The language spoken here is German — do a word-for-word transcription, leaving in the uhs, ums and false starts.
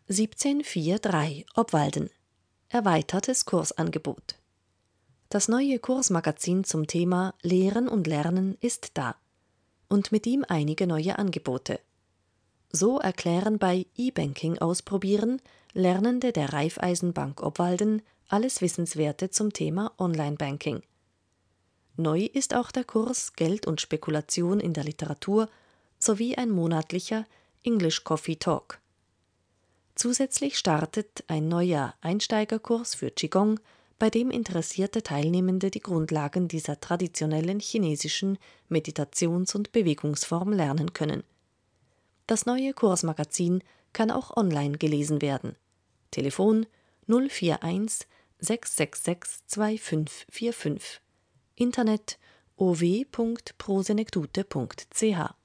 siebzehn dreiundvierzig Obwalden. Erweitertes Kursangebot. Das neue Kursmagazin zum Thema Lehren und Lernen ist da und mit ihm einige neue Angebote. So erklären bei E-Banking ausprobieren Lernende der Raiffeisenbank Obwalden alles Wissenswerte zum Thema Online-Banking. Neu ist auch der Kurs Geld und Spekulation in der Literatur sowie ein monatlicher English Coffee Talk. Zusätzlich startet ein neuer Einsteigerkurs für Qigong, bei dem interessierte Teilnehmende die Grundlagen dieser traditionellen chinesischen Meditations- und Bewegungsform lernen können. Das neue Kursmagazin kann auch online gelesen werden. Telefon null vier eins sechs sechs sechs zwei fünf vier fünf. Internet o w punkt prosenektute punkt c h